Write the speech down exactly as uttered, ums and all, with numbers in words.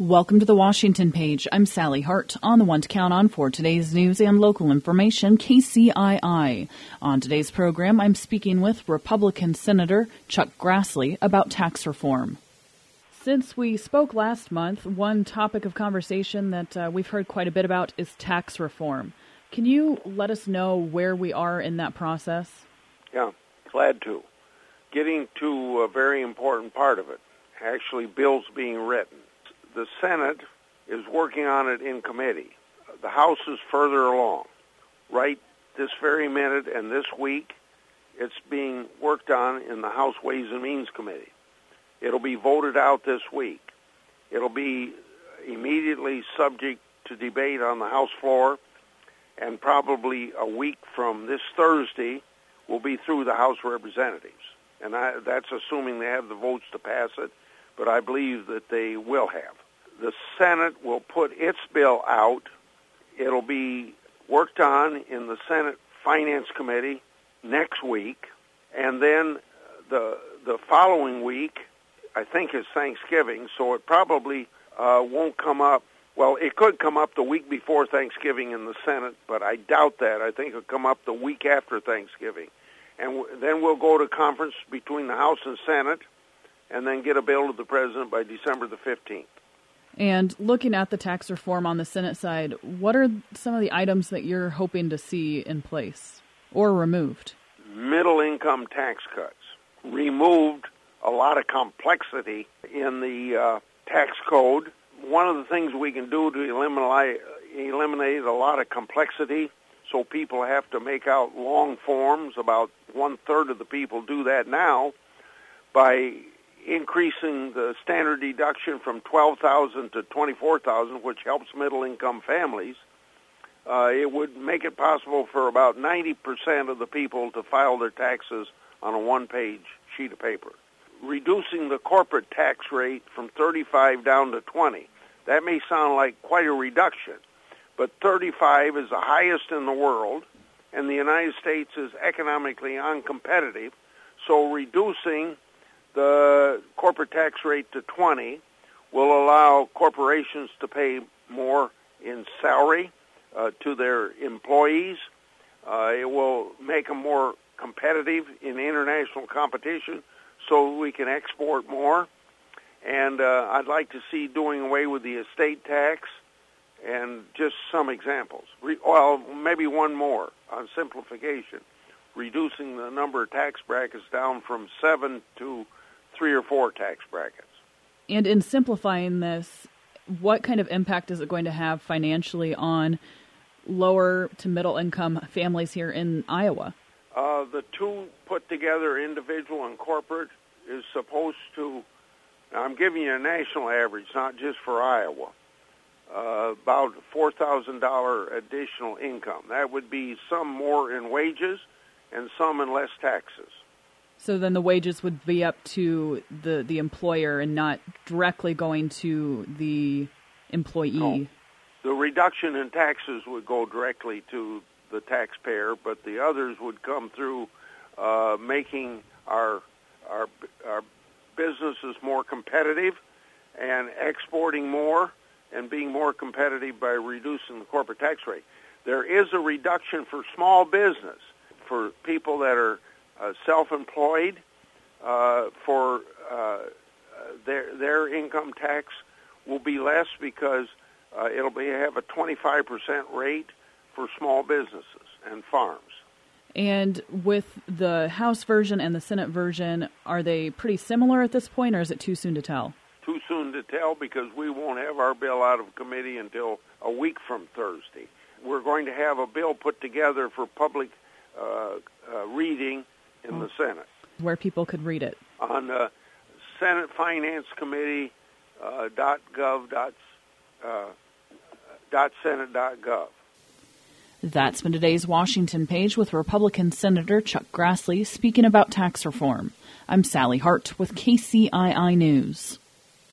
Welcome to the Washington Page. I'm Sally Hart, on the one to count on for today's news and local information, K C I I. On today's program, I'm speaking with Republican Senator Chuck Grassley about tax reform. Since we spoke last month, one topic of conversation that uh, we've heard quite a bit about is tax reform. Can you let us know where we are in that process? Yeah, glad to. Getting to a very important part of it, actually bills being written. The Senate is working on it in committee. The House is further along. Right this very minute and this week, it's being worked on in the House Ways and Means Committee. It'll be voted out this week. It'll be immediately subject to debate on the House floor, and probably a week from this Thursday will be through the House of Representatives. And I, that's assuming they have the votes to pass it, but I believe that they will have. The Senate will put its bill out. It'll be worked on in the Senate Finance Committee next week, and then the the following week, I think, is Thanksgiving, so it probably uh, won't come up. Well, it could come up the week before Thanksgiving in the Senate, but I doubt that. I think it'll come up the week after Thanksgiving. And w- then we'll go to conference between the House and Senate, and then get a bill to the President by December the fifteenth. And looking at the tax reform on the Senate side, what are some of the items that you're hoping to see in place or removed? Middle-income tax cuts. Removed a lot of complexity in the uh, tax code. One of the things we can do to eliminate, eliminate a lot of complexity, so people have to make out long forms, about one-third of the people do that now, by increasing the standard deduction from twelve thousand dollars to twenty-four thousand dollars, which helps middle-income families. Uh, it would make it possible for about ninety percent of the people to file their taxes on a one-page sheet of paper. Reducing the corporate tax rate from thirty-five down to twenty. That may sound like quite a reduction, but thirty-five is the highest in the world, and the United States is economically uncompetitive, so reducing the corporate tax rate to twenty will allow corporations to pay more in salary uh, to their employees. Uh, it will make them more competitive in international competition so we can export more. And uh, I'd like to see doing away with the estate tax, and just some examples. Re- well, maybe one more on simplification. Reducing the number of tax brackets down from seven to three or four tax brackets. And in simplifying this, what kind of impact is it going to have financially on lower to middle income families here in Iowa? Uh, the two put together, individual and corporate, is supposed to, now I'm giving you a national average, not just for Iowa, uh, about four thousand dollars additional income. That would be some more in wages and some in less taxes. So then the wages would be up to the, the employer and not directly going to the employee? No. The reduction in taxes would go directly to the taxpayer, but the others would come through uh, making our, our, our businesses more competitive and exporting more and being more competitive by reducing the corporate tax rate. There is a reduction for small business, for people that are Uh, self-employed, uh, for uh, their their income tax will be less because uh, it'll be have a twenty-five percent rate for small businesses and farms. And with the House version and the Senate version, are they pretty similar at this point, or is it too soon to tell? Too soon to tell because we won't have our bill out of committee until a week from Thursday. We're going to have a bill put together for public uh, uh, reading in the Senate. Where people could read it. On uh, Senate Finance Committee uh, dot gov dot, uh, dot senate dot gov. That's been today's Washington Page with Republican Senator Chuck Grassley speaking about tax reform. I'm Sally Hart with K C I I News.